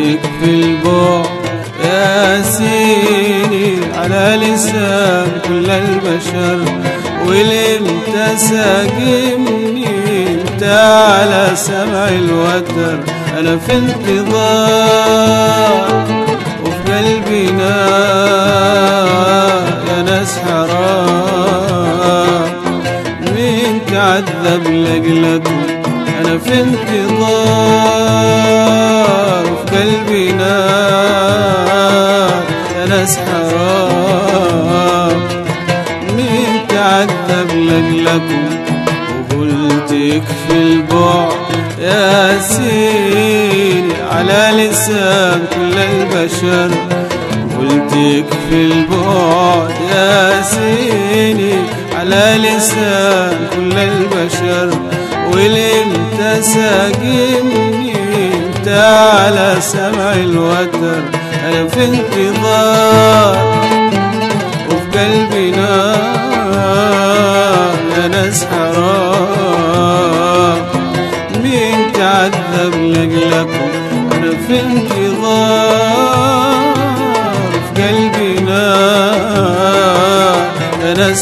يكفي البعد يا سيدي على لسان كل البشر، والامتى ساقمني انت على سمع الوتر. انا في انتظار وفي قلبي نار يا ناس حرام، مين تعذب لأجلكم؟ أنا في انتظار وفي قلبي نار يا ناس حرام، مين تعذب لأجلكم؟ وقلت يكفي البعد يا سيدي على لسان كل البشر، قلت يكفي البعد يا سيدي على لسان كل البشر، والامتى ساقمني انت على سمع الوتر. انا في انتظار وفي قلبي نار يا ناس حرام، مين تعذب لأجلكم؟ انا في انتظار وفي قلبي نار يا ناس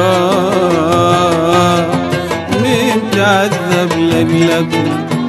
حرام، مين تعذب لأجلكم؟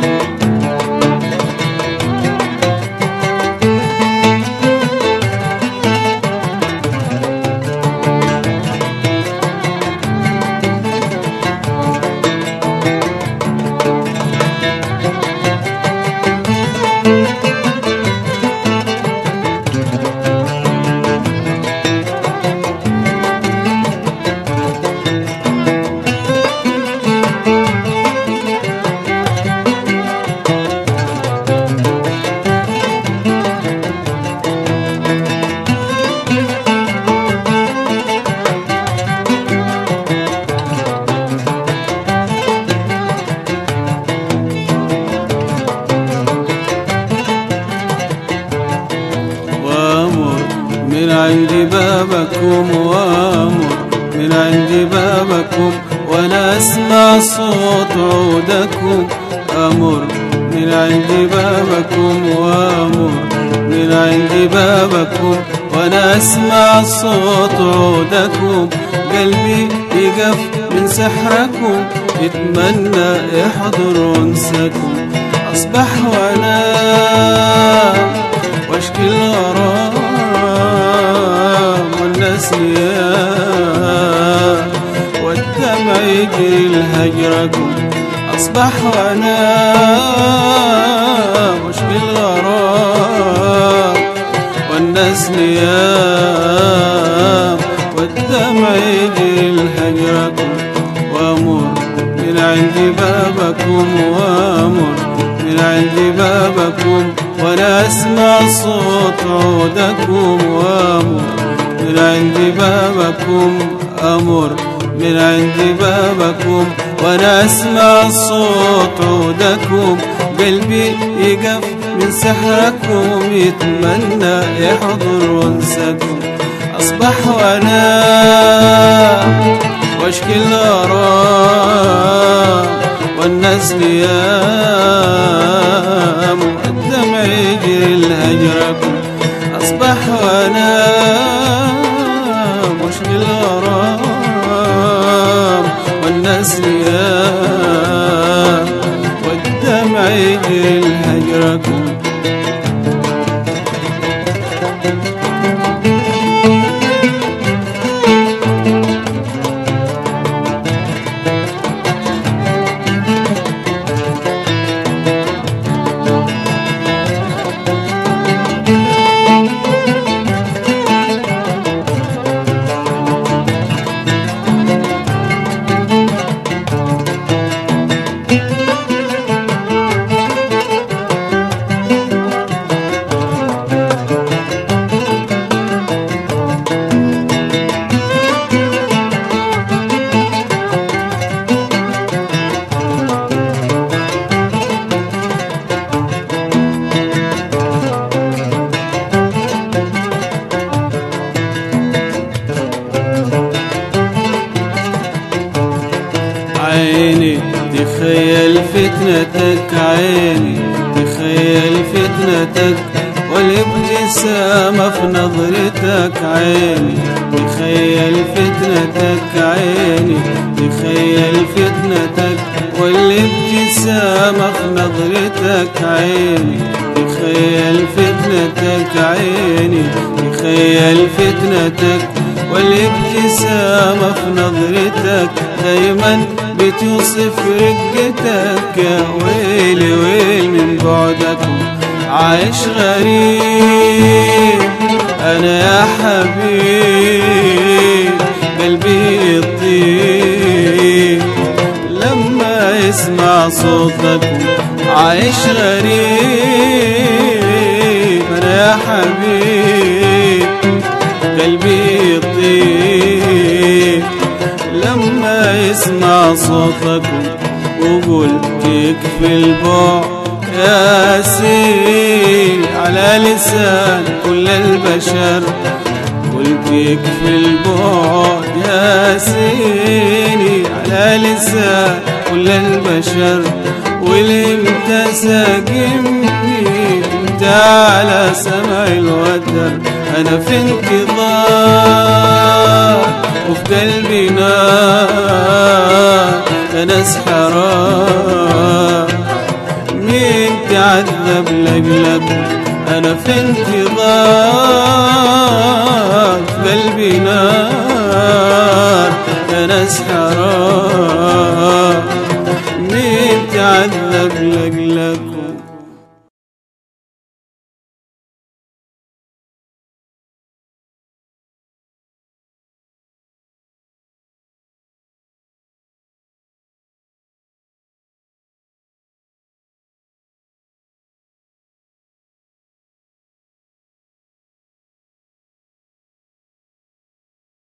من عند بابكم وامر من عند بابكم، وانا اسمع صوت عودكم. امر من عند بابكم وامر من عند بابكم، وانا اسمع صوت عودكم. قلبي يقف من سحركم، يتمنى يحضر انسكم. اصبح وانام واشكي الغرام والناس نيام، والدمع يجري لهجركم. أصبح وانام واشكي الغرام والناس نيام، والدمع يجري لهجركم. وامر من عند بابكم وامر من عند بابكم، وانا اسمع صوت عودكم. وامر من عند بابكم امر من عند بابكم، وانا اسمع صوت عودكم. قلبي يقف من سحركم، يتمنى يحضر وانسكم. اصبح وانام واشكي الغرام والناس نيام، والدمع يجري لهجركم. اصبح وانام واشكي الغرام والناس نيام، والدمع يجري لهجركم. عيني تخيل فتنتك، عيني تخيل فتنتك. والابتسامة في نظرتك عيني تخيل فتنتك عيني تخيل فتنتك والابتسامة في نظرتك عيني تخيل فتنتك عيني تخيل فتنتك والابتسامة في نظرتك دايما بتوصف رقتك يا ويلي ويل من بعدك عايش غريب أنا يا حبيب قلبي يطيب لما يسمع صوتك عايش غريب أنا يا حبيب قلبي يطيب لما يسمع صوتك وقلت يكفي البعد يا سيدي على لسان كل البشر قلت يكفي البعد يا سيدي على لسان كل البشر والامتى ساقمني انت على سمع الوتر انا في انتظار وفي قلبي نار ناس حرام مين تعذب لأجلك أنا في انتظار قلبي نار ناس حرام مين تعذب لأجلك